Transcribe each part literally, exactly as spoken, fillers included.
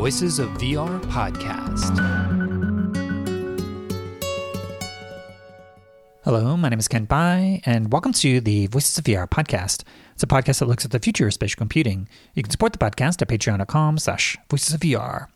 Voices of V R podcast. Hello, my name is Ken Bai, and welcome to the Voices of V R podcast. It's a podcast that looks at the future of spatial computing. You can support the podcast at patreon.com slash voices of VR.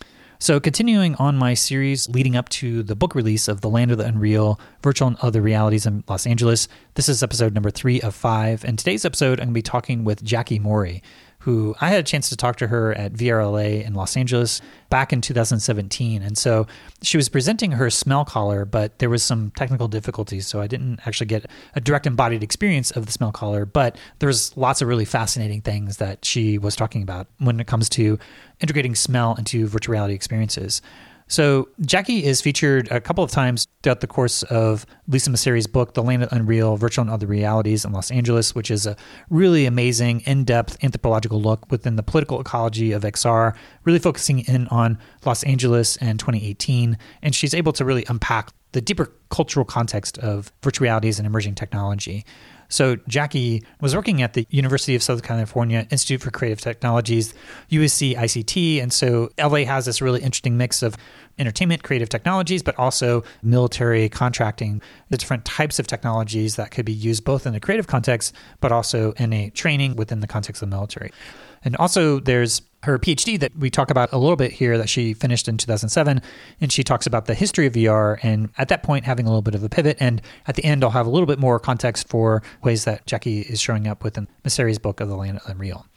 So continuing on my series leading up to the book release of The Land of the Unreal, Virtual and Other Realities in Los Angeles, this is episode number three of five. And today's episode, I'm going to be talking with Jackie Mori, who I had a chance to talk to her at V R L A in Los Angeles back in two thousand seventeen. And so she was presenting her smell collar, but there was some technical difficulties, so I didn't actually get a direct embodied experience of the smell collar, but there's lots of really fascinating things that she was talking about when it comes to integrating smell into virtual reality experiences. So Jackie is featured a couple of times throughout the course of Lisa Messeri's book, The Land of Unreal, Virtual and Other Realities in Los Angeles, which is a really amazing, in-depth anthropological look within the political ecology of X R, really focusing in on Los Angeles and twenty eighteen. And she's able to really unpack the deeper cultural context of virtual realities and emerging technology. So Jackie was working at the University of Southern California Institute for Creative Technologies, U S C I C T. And so L A has this really interesting mix of entertainment, creative technologies, but also military contracting, the different types of technologies that could be used both in a creative context, but also in a training within the context of the military. And also there's her PhD that we talk about a little bit here that she finished in two thousand seven. And she talks about the history of V R and at that point having a little bit of a pivot. And at the end, I'll have a little bit more context for ways that Jackie is showing up within Messeri's book of The Land of Unreal.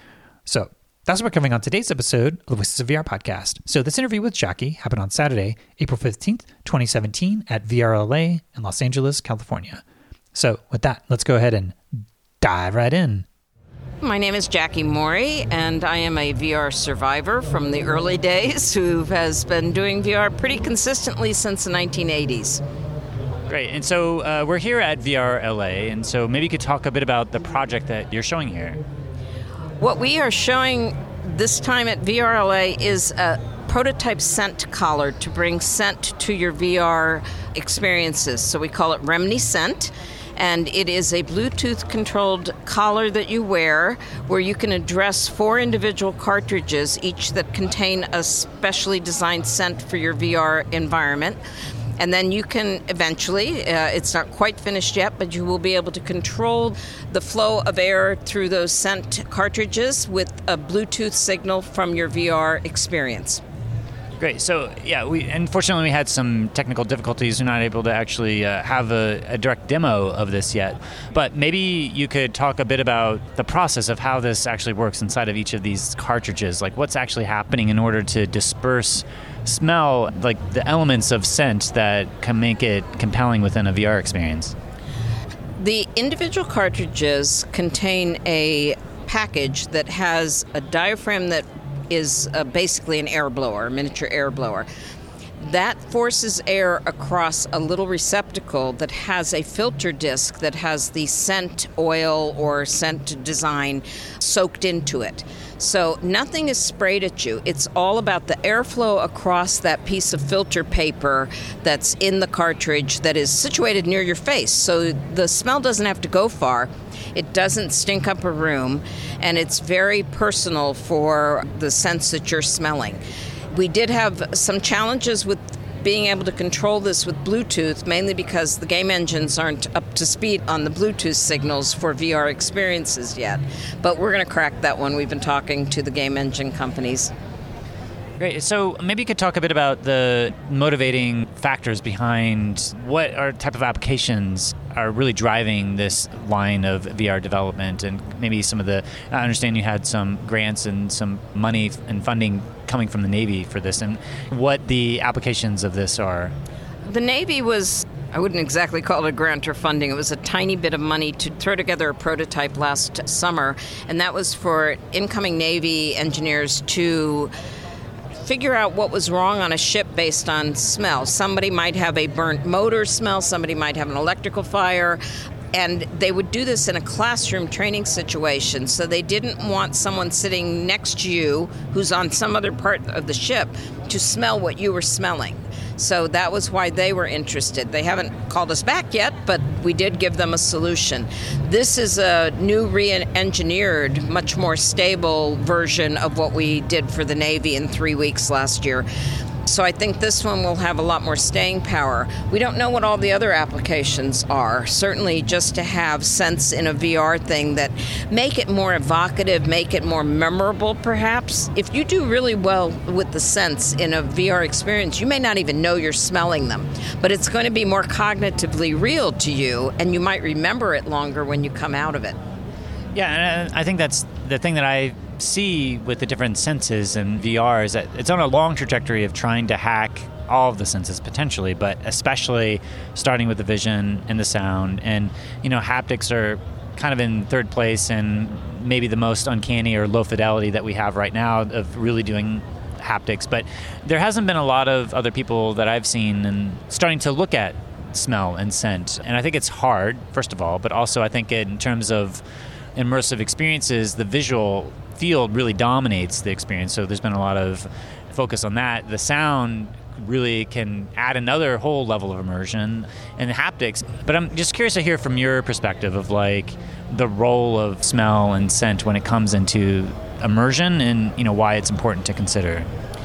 So that's what we're covering on today's episode of the Voices of V R podcast. So this interview with Jackie happened on Saturday, April fifteenth, twenty seventeen at V R L A in Los Angeles, California. So with that, let's go ahead and dive right in. My name is Jackie Mori, and I am a V R survivor from the early days who has been doing V R pretty consistently since the nineteen eighties. Great. And so uh, we're here at V R L A, and so maybe you could talk a bit about the project that you're showing here. What we are showing this time at V R L A is a prototype scent collar to bring scent to your V R experiences. So we call it Remni Scent. And it is a Bluetooth-controlled collar that you wear where you can address four individual cartridges, each that contain a specially designed scent for your V R environment. And then you can eventually, uh, it's not quite finished yet, but you will be able to control the flow of air through those scent cartridges with a Bluetooth signal from your V R experience. Great. So, yeah, we unfortunately we had some technical difficulties. We're not able to actually uh, have a, a direct demo of this yet. But maybe you could talk a bit about the process of how this actually works inside of each of these cartridges. Like what's actually happening in order to disperse smell, like the elements of scent that can make it compelling within a V R experience. The individual cartridges contain a package that has a diaphragm that is uh, basically an air blower, a miniature air blower. That forces air across a little receptacle that has a filter disc that has the scent oil or scent design soaked into it. So nothing is sprayed at you. It's all about the airflow across that piece of filter paper that's in the cartridge that is situated near your face. So the smell doesn't have to go far. It doesn't stink up a room, and it's very personal for the scents that you're smelling. We did have some challenges with being able to control this with Bluetooth, mainly because the game engines aren't up to speed on the Bluetooth signals for V R experiences yet. But we're going to crack that one. We've been talking to the game engine companies. Great. So maybe you could talk a bit about the motivating factors behind what are type of applications are really driving this line of V R development, and maybe some of the, I understand you had some grants and some money and funding coming from the Navy for this, and what the applications of this are. The Navy was, I wouldn't exactly call it a grant or funding. It was a tiny bit of money to throw together a prototype last summer, and that was for incoming Navy engineers to figure out what was wrong on a ship based on smell. Somebody might have a burnt motor smell, somebody might have an electrical fire, and they would do this in a classroom training situation. So they didn't want someone sitting next to you who's on some other part of the ship to smell what you were smelling. So that was why they were interested. They haven't called us back yet, but we did give them a solution. This is a new re-engineered, much more stable version of what we did for the Navy in three weeks last year. So I think this one will have a lot more staying power. We don't know what all the other applications are. Certainly just to have sense in a V R thing that make it more evocative, make it more memorable perhaps. If you do really well with the sense in a V R experience, you may not even know you're smelling them, but it's going to be more cognitively real to you, and you might remember it longer when you come out of it. Yeah, and I think that's the thing that I see with the different senses in V R is that it's on a long trajectory of trying to hack all of the senses potentially, but especially starting with the vision and the sound. And, you know, haptics are kind of in third place and maybe the most uncanny or low fidelity that we have right now of really doing haptics. But there hasn't been a lot of other people that I've seen and starting to look at smell and scent. And I think it's hard, first of all, but also I think in terms of immersive experiences, the visual field really dominates the experience. So there's been a lot of focus on that. The sound really can add another whole level of immersion, and the haptics. But I'm just curious to hear from your perspective of like the role of smell and scent when it comes into immersion, and you know why it's important to consider.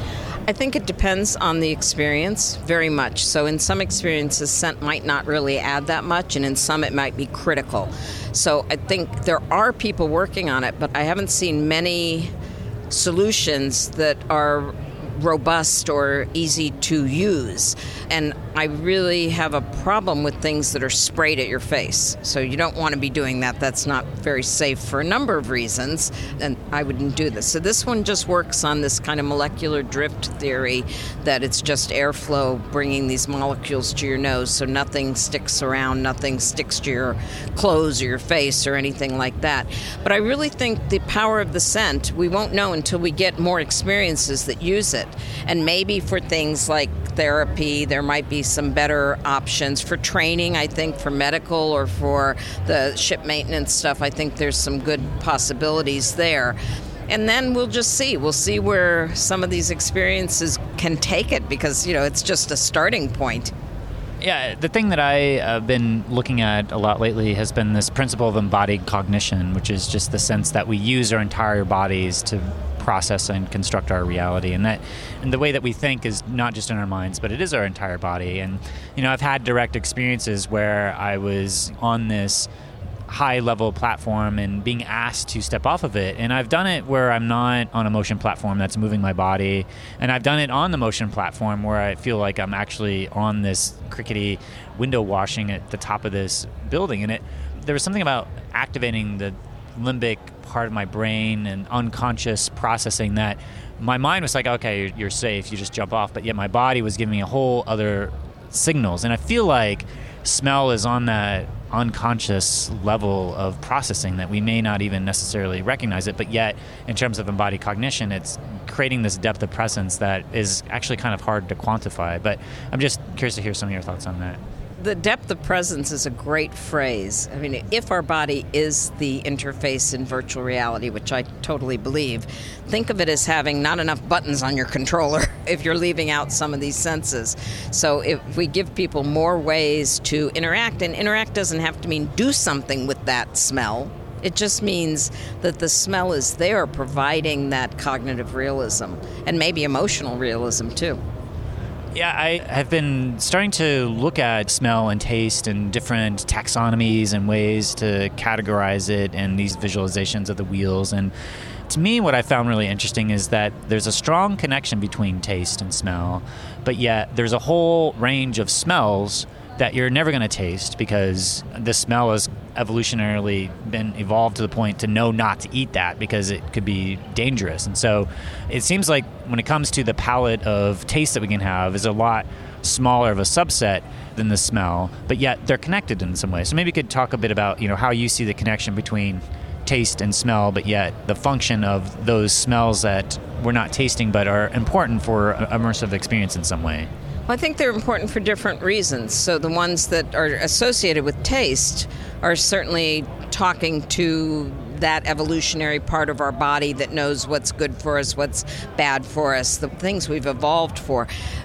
I think it depends on the experience very much. So in some experiences, scent might not really add that much, and in some it might be critical. So I think there are people working on it, but I haven't seen many solutions that are robust or easy to use. And I really have a problem with things that are sprayed at your face. So you don't want to be doing that. That's not very safe for a number of reasons, and I wouldn't do this. So this one just works on this kind of molecular drift theory that it's just airflow bringing these molecules to your nose, so nothing sticks around, nothing sticks to your clothes or your face or anything like that. But I really think the power of the scent, we won't know until we get more experiences that use it. And maybe for things like therapy, there might be some better options. For training, I think, for medical or for the ship maintenance stuff, I think there's some good possibilities there. And then we'll just see. We'll see where some of these experiences can take it, because, you know, it's just a starting point. Yeah, the thing that I have been looking at a lot lately has been this principle of embodied cognition, which is just the sense that we use our entire bodies to process and construct our reality, and that and the way that we think is not just in our minds, but it is our entire body. And you know, I've had direct experiences where I was on this high level platform and being asked to step off of it, and I've done it where I'm not on a motion platform that's moving my body, and I've done it on the motion platform where I feel like I'm actually on this crickety window washing at the top of this building. And it there was something about activating the limbic part of my brain and unconscious processing that my mind was like, okay, you're, you're safe, you just jump off, but yet my body was giving me a whole other signals. And I feel like smell is on that unconscious level of processing that we may not even necessarily recognize it, but yet in terms of embodied cognition, it's creating this depth of presence that is actually kind of hard to quantify. But I'm just curious to hear some of your thoughts on that. The depth of presence is a great phrase. I mean, if our body is the interface in virtual reality, which I totally believe, think of it as having not enough buttons on your controller if you're leaving out some of these senses. So if we give people more ways to interact, and interact doesn't have to mean do something with that smell. It just means that the smell is there providing that cognitive realism and maybe emotional realism too. Yeah, I have been starting to look at smell and taste and different taxonomies and ways to categorize it and these visualizations of the wheels. And to me, what I found really interesting is that there's a strong connection between taste and smell, but yet there's a whole range of smells that you're never going to taste because the smell has evolutionarily been evolved to the point to know not to eat that because it could be dangerous. And so it seems like when it comes to the palette of taste that we can have is a lot smaller of a subset than the smell, but yet they're connected in some way. So maybe you could talk a bit about, you know, how you see the connection between taste and smell, but yet the function of those smells that we're not tasting but are important for immersive experience in some way. Well, I think they're important for different reasons. So the ones that are associated with taste are certainly talking to that evolutionary part of our body that knows what's good for us, what's bad for us, the things we've evolved for.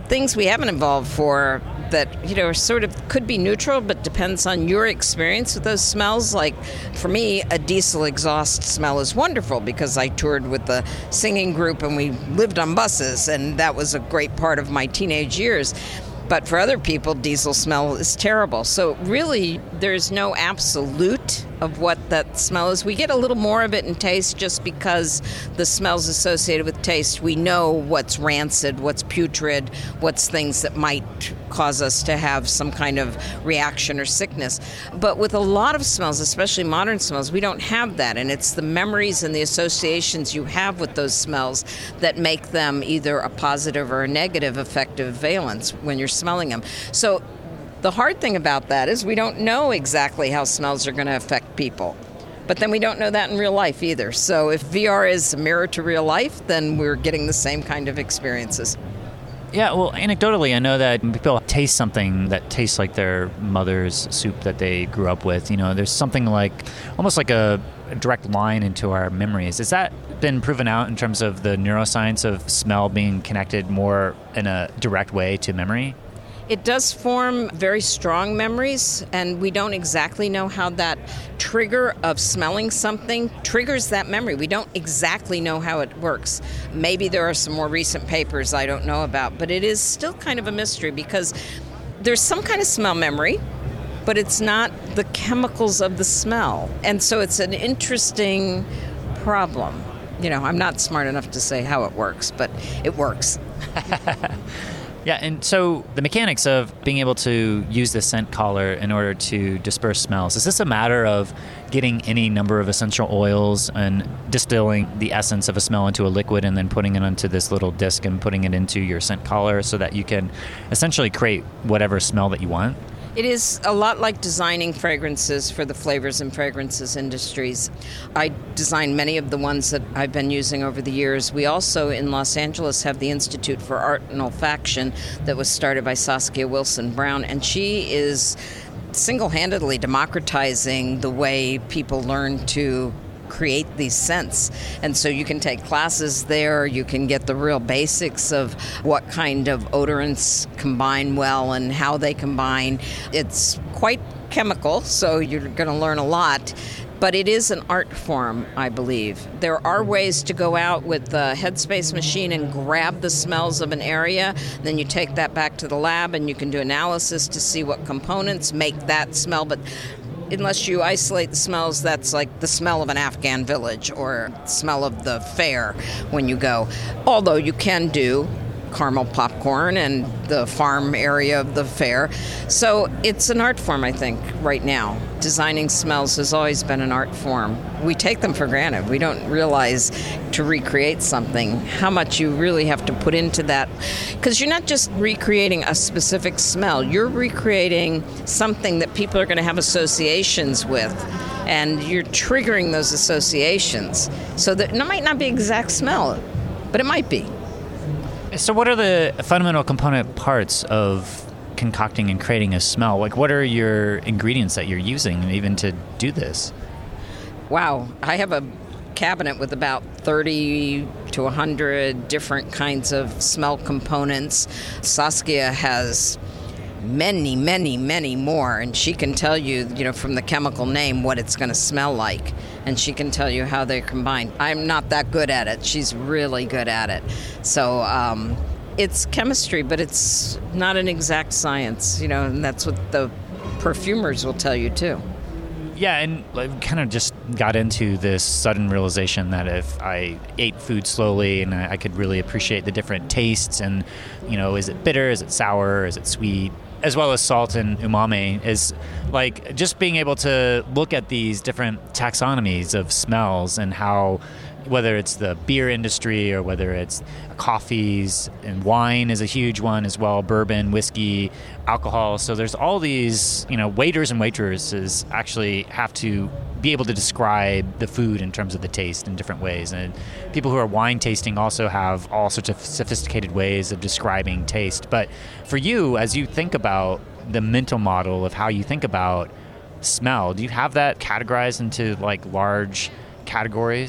things we haven't evolved for that, you know, sort of could be neutral, but depends on your experience with those smells. Like, for me, a diesel exhaust smell is wonderful because I toured with the singing group and we lived on buses, and that was a great part of my teenage years. But for other people, diesel smell is terrible. So really, there's no absolute of what that smell is. We get a little more of it in taste just because the smells associated with taste, we know what's rancid, what's putrid, what's things that might cause us to have some kind of reaction or sickness. But with a lot of smells, especially modern smells, we don't have that. And it's the memories and the associations you have with those smells that make them either a positive or a negative affective valence when you're smelling them. So the hard thing about that is we don't know exactly how smells are going to affect people. But then we don't know that in real life either. So if V R is a mirror to real life, then we're getting the same kind of experiences. Yeah, well, anecdotally, I know that when people taste something that tastes like their mother's soup that they grew up with, you know, there's something like, almost like a, a direct line into our memories. Has that been proven out in terms of the neuroscience of smell being connected more in a direct way to memory? It does form very strong memories, and we don't exactly know how that trigger of smelling something triggers that memory. We don't exactly know how it works. Maybe there are some more recent papers I don't know about, but it is still kind of a mystery because there's some kind of smell memory, but it's not the chemicals of the smell. And so it's an interesting problem. You know, I'm not smart enough to say how it works, but it works. Yeah, and so the mechanics of being able to use the scent collar in order to disperse smells, is this a matter of getting any number of essential oils and distilling the essence of a smell into a liquid and then putting it onto this little disc and putting it into your scent collar so that you can essentially create whatever smell that you want? It is a lot like designing fragrances for the flavors and fragrances industries. I designed many of the ones that I've been using over the years. We also, in Los Angeles, have the Institute for Art and Olfaction that was started by Saskia Wilson Brown, and she is single-handedly democratizing the way people learn to create these scents. And so you can take classes there, you can get the real basics of what kind of odorants combine well and how they combine. It's quite chemical, so you're going to learn a lot. But it is an art form, I believe. There are ways to go out with the Headspace machine and grab the smells of an area. Then you take that back to the lab and you can do analysis to see what components make that smell. But unless you isolate the smells, that's like the smell of an Afghan village or smell of the fair when you go. Although you can do caramel popcorn and the farm area of the fair. So it's an art form, I think, right now. Designing smells has always been an art form. We take them for granted. We don't realize to recreate something how much you really have to put into that. Because you're not just recreating a specific smell. You're recreating something that people are going to have associations with. And you're triggering those associations. So that it might not be exact smell, but it might be. So what are the fundamental component parts of concocting and creating a smell? Like, what are your ingredients that you're using even to do this? Wow. I have a cabinet with about thirty to one hundred different kinds of smell components. Saskia has many, many, many more, and she can tell you, you know, from the chemical name what it's going to smell like, and she can tell you how they're combined. I'm not that good at it. She's really good at it. So um, it's chemistry, but it's not an exact science, you know, and that's what the perfumers will tell you too. Yeah, and I kind of just got into this sudden realization that if I ate food slowly and I could really appreciate the different tastes and, you know, is it bitter, is it sour, is it sweet, as well as salt and umami, is like just being able to look at these different taxonomies of smells and how, whether it's the beer industry or whether it's coffees, and wine is a huge one as well, bourbon, whiskey, alcohol. So there's all these, you know, waiters and waitresses actually have to be able to describe the food in terms of the taste in different ways. And people who are wine tasting also have all sorts of sophisticated ways of describing taste. But for you, as you think about the mental model of how you think about smell, do you have that categorized into like large categories?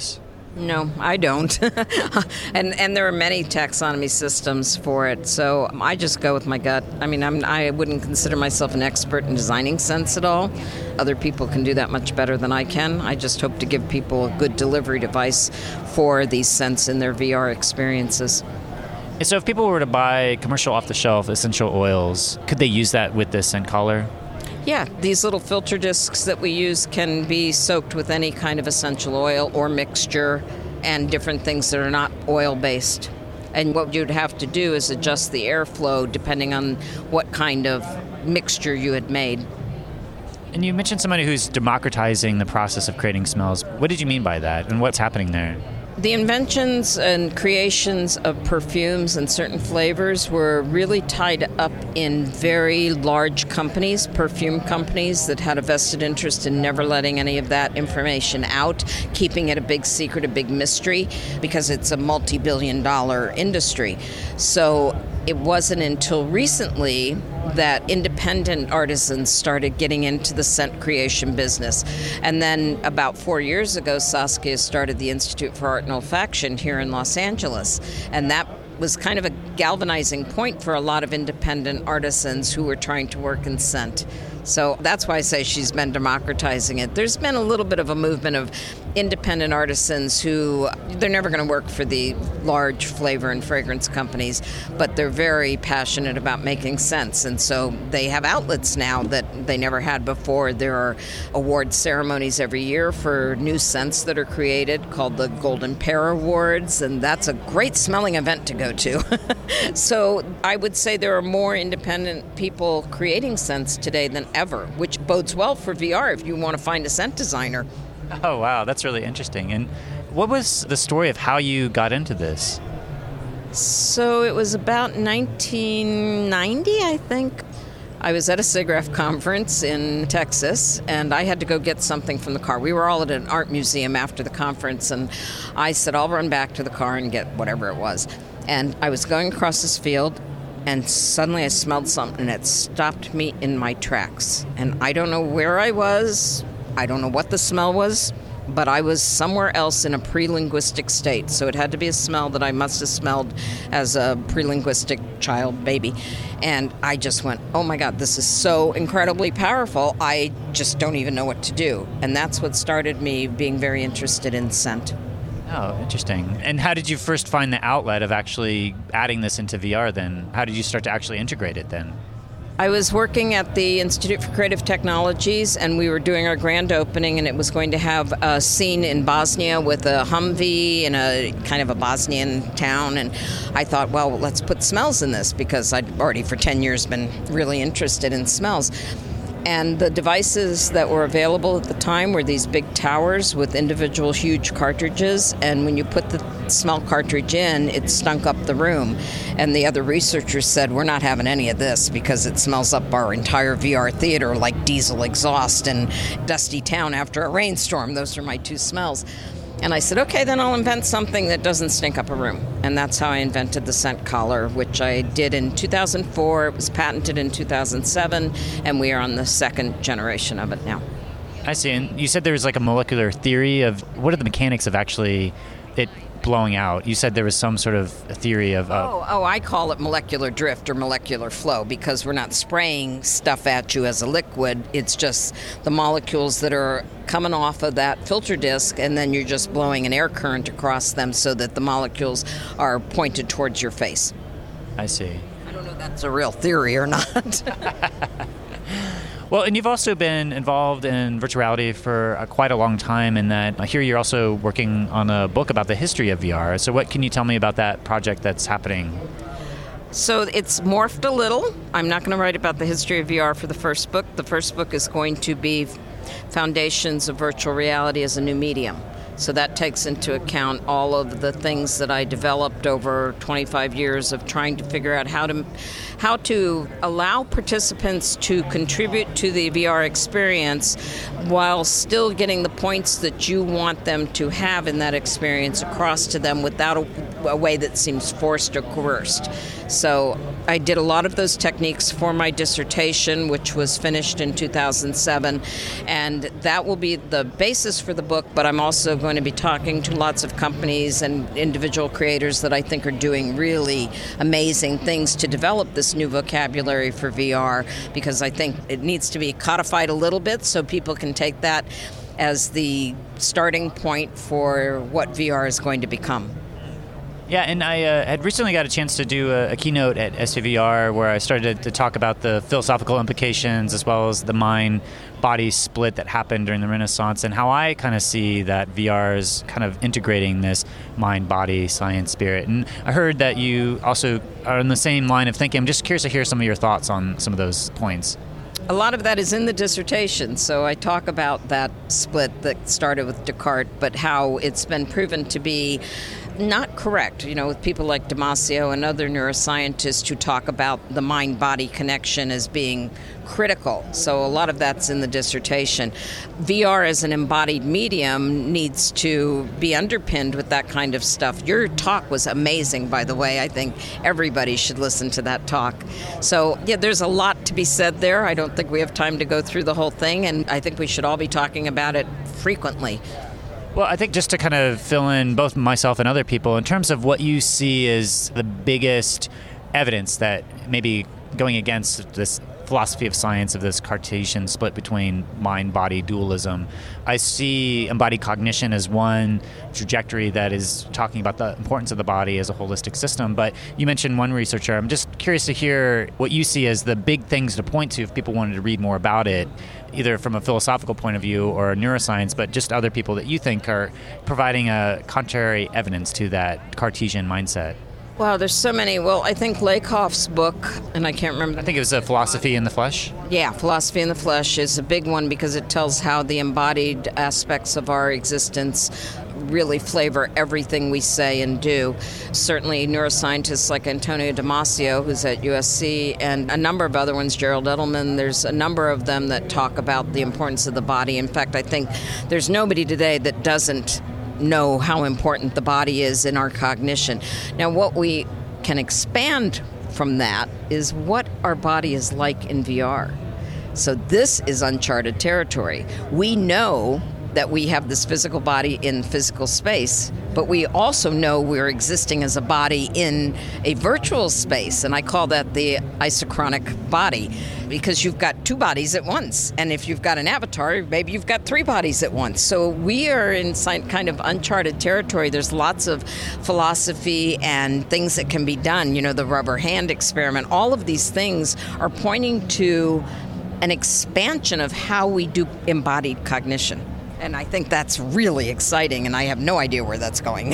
No, I don't. and and there are many taxonomy systems for it, so I just go with my gut. I mean, I'm, I wouldn't consider myself an expert in designing scents at all. Other people can do that much better than I can. I just hope to give people a good delivery device for these scents in their V R experiences. So if people were to buy commercial off-the-shelf essential oils, could they use that with this scent collar? Yeah, these little filter discs that we use can be soaked with any kind of essential oil or mixture and different things that are not oil-based. And what you'd have to do is adjust the airflow depending on what kind of mixture you had made. And you mentioned somebody who's democratizing the process of creating smells. What did you mean by that, and what's happening there? The inventions and creations of perfumes and certain flavors were really tied up in very large companies, perfume companies that had a vested interest in never letting any of that information out, keeping it a big secret, a big mystery, because it's a multi-billion dollar industry. So it wasn't until recently that independent artisans started getting into the scent creation business. And then about four years ago, Saskia started the Institute for Art and Olfaction here in Los Angeles. And that was kind of a galvanizing point for a lot of independent artisans who were trying to work in scent. So that's why I say she's been democratizing it. There's been a little bit of a movement of independent artisans who, they're never going to work for the large flavor and fragrance companies, but they're very passionate about making scents. And so they have outlets now that they never had before. There are award ceremonies every year for new scents that are created called the Golden Pear Awards, and that's a great smelling event to go to. So I would say there are more independent people creating scents today than ever, which bodes well for V R if you want to find a scent designer. Oh, wow, that's really interesting. And what was the story of how you got into this? So it was about nineteen ninety, I think. I was at a SIGGRAPH conference in Texas, and I had to go get something from the car. We were all at an art museum after the conference, and I said, I'll run back to the car and get whatever it was. And I was going across this field, and suddenly I smelled something, and it stopped me in my tracks. And I don't know where I was. I don't know what the smell was, but I was somewhere else in a pre-linguistic state. So it had to be a smell that I must have smelled as a pre-linguistic child, baby. And I just went, oh my God, this is so incredibly powerful. I just don't even know what to do. And that's what started me being very interested in scent. Oh, interesting. And how did you first find the outlet of actually adding this into V R then? How did you start to actually integrate it then? I was working at the Institute for Creative Technologies, and we were doing our grand opening, and it was going to have a scene in Bosnia with a Humvee in a kind of a Bosnian town. And I thought, well, let's put smells in this, because I'd already for ten years been really interested in smells. And the devices that were available at the time were these big towers with individual huge cartridges. And when you put the smell cartridge in, it stunk up the room. And the other researchers said, we're not having any of this because it smells up our entire V R theater like diesel exhaust and dusty town after a rainstorm. Those are my two smells. And I said, okay, then I'll invent something that doesn't stink up a room. And that's how I invented the scent collar, which I did in two thousand four. It was patented in two thousand seven, and we are on the second generation of it now. I see. And you said there was like a molecular theory of what are the mechanics of actually it blowing out? You said there was some sort of theory of... Uh, oh, oh, I call it molecular drift or molecular flow, because we're not spraying stuff at you as a liquid. It's just the molecules that are coming off of that filter disc, and then you're just blowing an air current across them so that the molecules are pointed towards your face. I see. I don't know if that's a real theory or not. Well, and you've also been involved in virtual reality for uh, quite a long time, and that uh, here you're also working on a book about the history of V R. So what can you tell me about that project that's happening? So it's morphed a little. I'm not going to write about the history of V R for the first book. The first book is going to be Foundations of Virtual Reality as a New Medium. So that takes into account all of the things that I developed over twenty-five years of trying to figure out how to how to allow participants to contribute to the V R experience while still getting the points that you want them to have in that experience across to them without a, a way that seems forced or coerced. So I did a lot of those techniques for my dissertation, which was finished in two thousand seven, and that will be the basis for the book, but I'm also going to be talking to lots of companies and individual creators that I think are doing really amazing things to develop this new vocabulary for V R, because I think it needs to be codified a little bit so people can take that as the starting point for what V R is going to become. Yeah, and I uh, had recently got a chance to do a, a keynote at S V V R where I started to talk about the philosophical implications as well as the mind-body split that happened during the Renaissance, and how I kind of see that V R is kind of integrating this mind-body science spirit. And I heard that you also are in the same line of thinking. I'm just curious to hear some of your thoughts on some of those points. A lot of that is in the dissertation, so I talk about that split that started with Descartes, but how it's been proven to be not correct, you know, with people like Damasio and other neuroscientists who talk about the mind-body connection as being critical. So a lot of that's in the dissertation. V R as an embodied medium needs to be underpinned with that kind of stuff. Your talk was amazing, by the way. I think everybody should listen to that talk. So, yeah, there's a lot to be said there. I don't think we have time to go through the whole thing, and I think we should all be talking about it frequently. Well, I think just to kind of fill in both myself and other people, in terms of what you see as the biggest evidence that maybe going against this philosophy of science of this Cartesian split between mind-body dualism, I see embodied cognition as one trajectory that is talking about the importance of the body as a holistic system. But you mentioned one researcher. I'm just curious to hear what you see as the big things to point to if people wanted to read more about it, either from a philosophical point of view or neuroscience, but just other people that you think are providing a contrary evidence to that Cartesian mindset. Wow, there's so many. Well, I think Lakoff's book, and I can't remember. I think it was a Philosophy in the Flesh. Yeah, Philosophy in the Flesh is a big one because it tells how the embodied aspects of our existence really flavor everything we say and do. Certainly neuroscientists like Antonio Damasio, who's at U S C, and a number of other ones, Gerald Edelman, there's a number of them that talk about the importance of the body. In fact, I think there's nobody today that doesn't know how important the body is in our cognition. Now, what we can expand from that is what our body is like in V R. So this is uncharted territory. We know that we have this physical body in physical space, but we also know we're existing as a body in a virtual space, and I call that the isochronic body, because you've got two bodies at once, and if you've got an avatar, maybe you've got three bodies at once. So we are in kind of uncharted territory. There's lots of philosophy and things that can be done, you know, the rubber hand experiment. All of these things are pointing to an expansion of how we do embodied cognition. And I think that's really exciting, and I have no idea where that's going.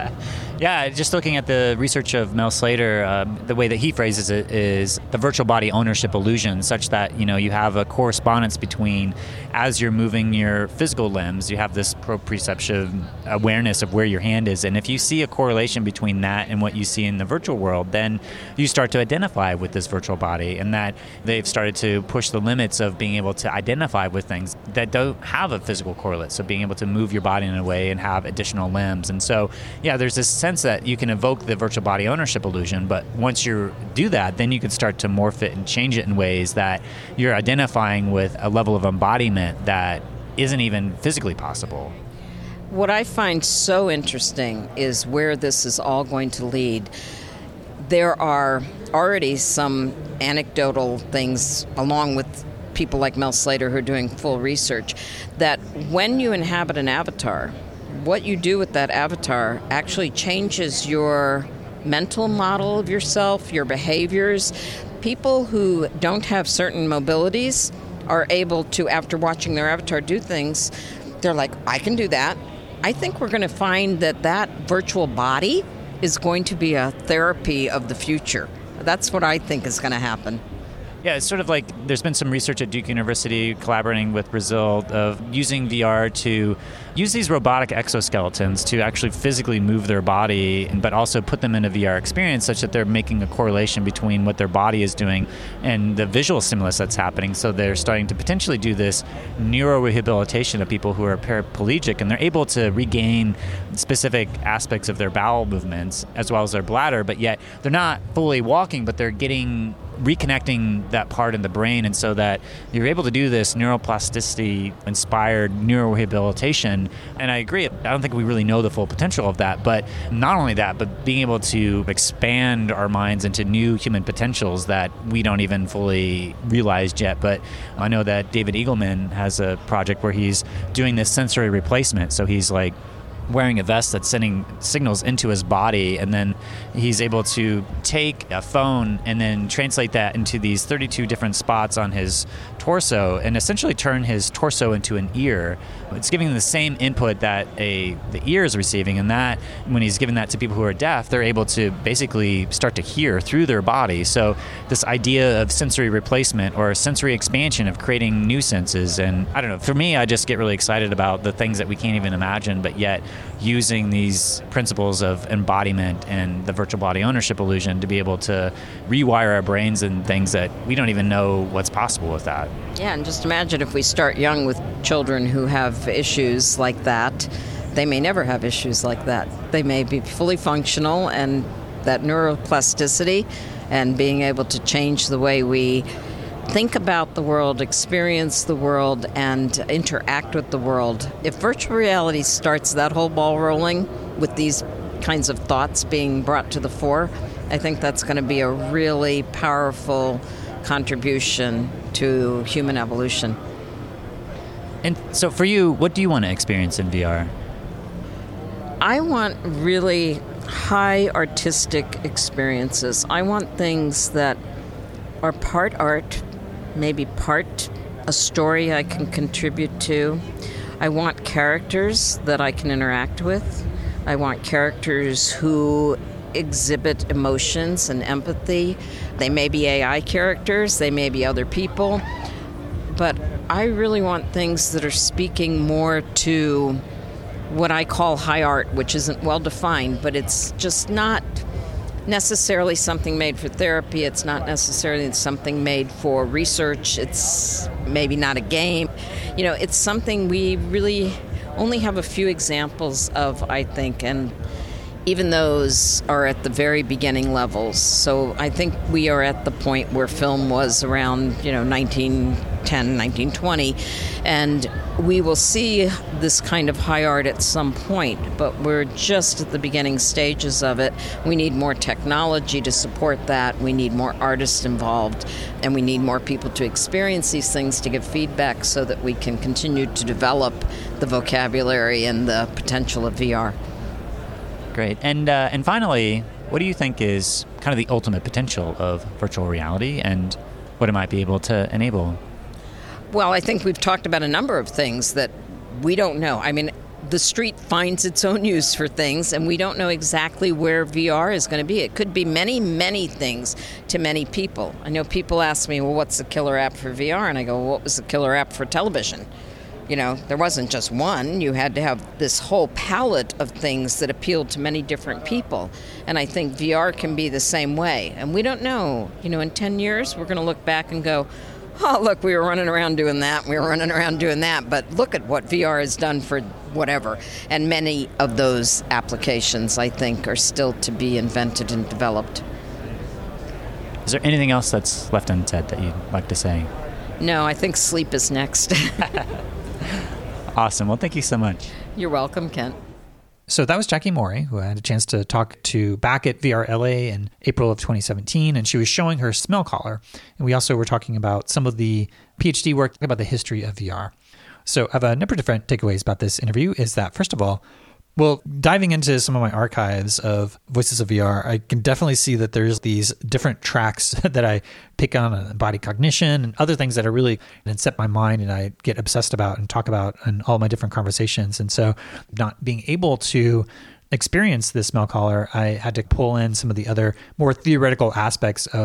Yeah, just looking at the research of Mel Slater, uh, the way that he phrases it is the virtual body ownership illusion, such that, you know, you have a correspondence between, as you're moving your physical limbs, you have this proprioceptive awareness of where your hand is. And if you see a correlation between that and what you see in the virtual world, then you start to identify with this virtual body, and that they've started to push the limits of being able to identify with things that don't have a physical correlate. So being able to move your body in a way and have additional limbs. And so, yeah, there's this sense that you can evoke the virtual body ownership illusion, but once you do that, then you can start to morph it and change it in ways that you're identifying with a level of embodiment that isn't even physically possible. What I find so interesting is where this is all going to lead. There are already some anecdotal things, along with people like Mel Slater who are doing full research, that when you inhabit an avatar, what you do with that avatar actually changes your mental model of yourself, your behaviors. People who don't have certain mobilities are able to, after watching their avatar do things, they're like, I can do that. I think we're going to find that that virtual body is going to be a therapy of the future. That's what I think is going to happen. Yeah, it's sort of like there's been some research at Duke University collaborating with Brazil of using V R to use these robotic exoskeletons to actually physically move their body, but also put them in a V R experience such that they're making a correlation between what their body is doing and the visual stimulus that's happening. So they're starting to potentially do this neurorehabilitation of people who are paraplegic, and they're able to regain specific aspects of their bowel movements as well as their bladder, but yet they're not fully walking, but they're getting reconnecting that part in the brain, and so that you're able to do this neuroplasticity inspired neurorehabilitation. And I agree, I don't think we really know the full potential of that, but not only that, but being able to expand our minds into new human potentials that we don't even fully realize yet. But I know that David Eagleman has a project where he's doing this sensory replacement, so he's like wearing a vest that's sending signals into his body, and then he's able to take a phone and then translate that into these thirty-two different spots on his torso and essentially turn his torso into an ear. It's giving the same input that a the ear is receiving, and that when he's giving that to people who are deaf, they're able to basically start to hear through their body. So this idea of sensory replacement or sensory expansion of creating new senses, and I don't know, for me, I just get really excited about the things that we can't even imagine, but yet using these principles of embodiment and the virtual body ownership illusion to be able to rewire our brains and things that we don't even know what's possible with that. Yeah, and just imagine if we start young with children who have issues like that, they may never have issues like that. They may be fully functional, and that neuroplasticity and being able to change the way we think about the world, experience the world, and interact with the world. If virtual reality starts that whole ball rolling with these kinds of thoughts being brought to the fore, I think that's going to be a really powerful contribution to human evolution. And so for you, what do you want to experience in V R? I want really high artistic experiences. I want things that are part art, maybe part a story I can contribute to. I want characters that I can interact with. I want characters who exhibit emotions and empathy. They may be A I characters, they may be other people, but I really want things that are speaking more to what I call high art, which isn't well defined, but it's just not necessarily something made for therapy. It's not necessarily something made for research. It's maybe not a game. You know, it's something we really only have a few examples of, I think, and even those are at the very beginning levels. So I think we are at the point where film was around, you know, nineteen ten, nineteen twenty, and we will see this kind of high art at some point, but we're just at the beginning stages of it. We need more technology to support that. We need more artists involved, and we need more people to experience these things to give feedback so that we can continue to develop the vocabulary and the potential of V R. Great. And uh, and finally, what do you think is kind of the ultimate potential of virtual reality and what it might be able to enable? Well, I think we've talked about a number of things that we don't know. I mean, the street finds its own use for things, and we don't know exactly where V R is going to be. It could be many, many things to many people. I know people ask me, well, what's the killer app for V R? And I go, well, what was the killer app for television? You know, there wasn't just one. You had to have this whole palette of things that appealed to many different people. And I think V R can be the same way. And we don't know. You know, in ten years, we're going to look back and go, oh, look, we were running around doing that, we were running around doing that, but look at what V R has done for whatever. And many of those applications, I think, are still to be invented and developed. Is there anything else that's left unsaid that you'd like to say? No, I think sleep is next. Awesome. Well, thank you so much. You're welcome, Kent. So that was Jackie Morey, who I had a chance to talk to back at V R L A in April of twenty seventeen, and she was showing her smell collar. And we also were talking about some of the PhD work about the history of V R. So I have a number of different takeaways about this interview is that, first of all, well, diving into some of my archives of Voices of V R, I can definitely see that there's these different tracks that I pick on, uh, body cognition and other things that are really and set my mind and I get obsessed about and talk about in all my different conversations. And so not being able to experience this smell collar, I had to pull in some of the other more theoretical aspects of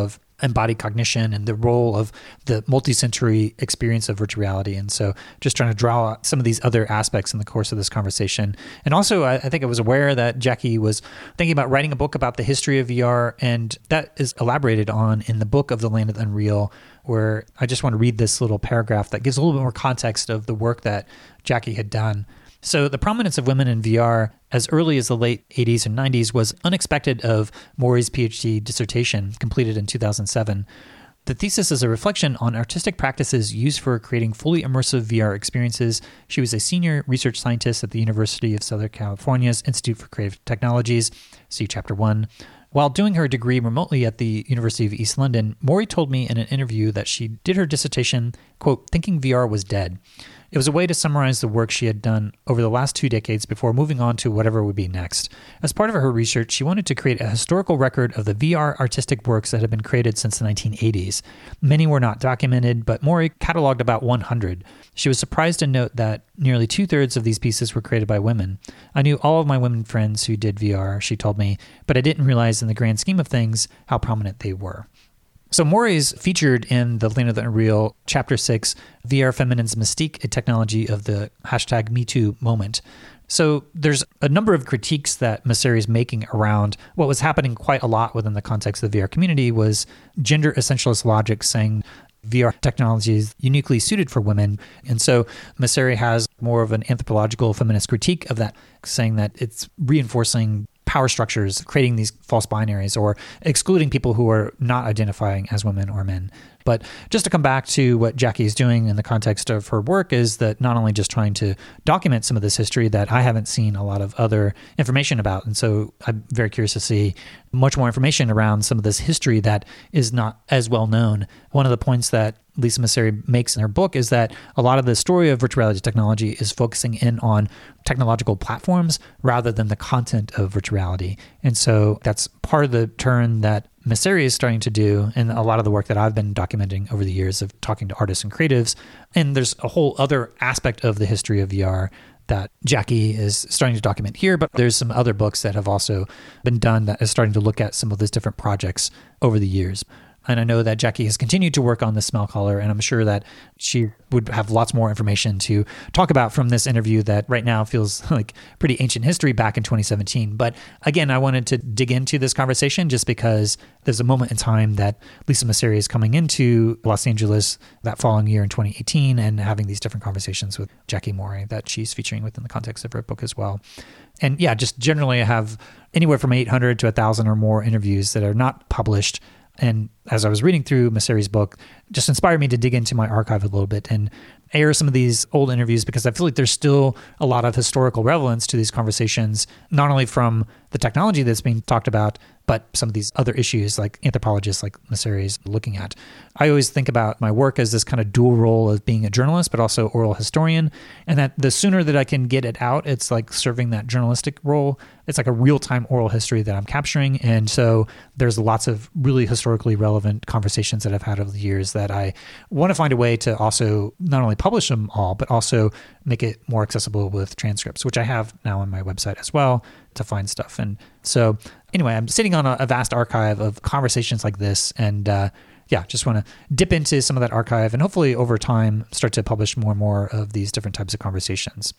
embodied cognition and the role of the multi-sensory experience of virtual reality. And so just trying to draw out some of these other aspects in the course of this conversation. And also, I, I think I was aware that Jackie was thinking about writing a book about the history of V R, and that is elaborated on in the book of The Land of the Unreal, where I just want to read this little paragraph that gives a little bit more context of the work that Jackie had done. So the prominence of women in V R as early as the late eighties and nineties was unexpected of Mori's PhD dissertation completed in two thousand seven. The thesis is a reflection on artistic practices used for creating fully immersive V R experiences. She was a senior research scientist at the University of Southern California's Institute for Creative Technologies, see Chapter one. While doing her degree remotely at the University of East London, Mori told me in an interview that she did her dissertation, quote, thinking V R was dead. It was a way to summarize the work she had done over the last two decades before moving on to whatever would be next. As part of her research, she wanted to create a historical record of the V R artistic works that had been created since the nineteen eighties. Many were not documented, but Mori cataloged about one hundred. She was surprised to note that nearly two-thirds of these pieces were created by women. I knew all of my women friends who did V R, she told me, but I didn't realize in the grand scheme of things how prominent they were. So Mori is featured in The Land of the Unreal, Chapter six, V R Feminine's Mystique, a Technology of the hashtag MeToo Moment. So there's a number of critiques that Mosseri is making around what was happening quite a lot within the context of the V R community was gender essentialist logic saying V R technology is uniquely suited for women. And so Mosseri has more of an anthropological feminist critique of that, saying that it's reinforcing power structures, creating these false binaries or excluding people who are not identifying as women or men. But just to come back to what Jackie is doing in the context of her work is that not only just trying to document some of this history that I haven't seen a lot of other information about. And so I'm very curious to see much more information around some of this history that is not as well known. One of the points that Lisa Mosseri makes in her book is that a lot of the story of virtual reality technology is focusing in on technological platforms rather than the content of virtual reality. And so that's part of the turn that Mosseri is starting to do, and a lot of the work that I've been documenting over the years of talking to artists and creatives. And there's a whole other aspect of the history of V R that Jackie is starting to document here, but there's some other books that have also been done that is starting to look at some of these different projects over the years. And I know that Jackie has continued to work on the smell collar, and I'm sure that she would have lots more information to talk about from this interview that right now feels like pretty ancient history back in twenty seventeen. But again, I wanted to dig into this conversation just because there's a moment in time that Lisa Mosseri is coming into Los Angeles that following year in twenty eighteen and having these different conversations with Jackie Mori that she's featuring within the context of her book as well. And yeah, just generally I have anywhere from eight hundred to one thousand or more interviews that are not published. And as I was reading through Mosseri's book, just inspired me to dig into my archive a little bit and air some of these old interviews because I feel like there's still a lot of historical relevance to these conversations, not only from the technology that's being talked about, but some of these other issues like anthropologists like Mosseri is looking at. I always think about my work as this kind of dual role of being a journalist, but also oral historian. And that the sooner that I can get it out, it's like serving that journalistic role. It's like a real-time oral history that I'm capturing. And so there's lots of really historically relevant conversations that I've had over the years that I want to find a way to also not only publish them all, but also make it more accessible with transcripts, which I have now on my website as well to find stuff. And so anyway, I'm sitting on a, a vast archive of conversations like this. And uh, yeah, just want to dip into some of that archive and hopefully over time start to publish more and more of these different types of conversations.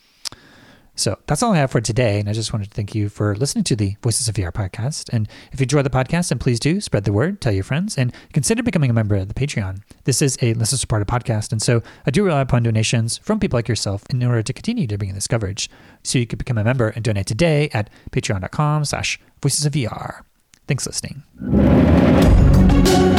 So that's all I have for today. And I just wanted to thank you for listening to the Voices of V R podcast. And if you enjoyed the podcast, then please do spread the word, tell your friends, and consider becoming a member of the Patreon. This is a listener-supported podcast. And so I do rely upon donations from people like yourself in order to continue to bring this coverage. So you can become a member and donate today at patreon.com slash voices of VR. Thanks for listening.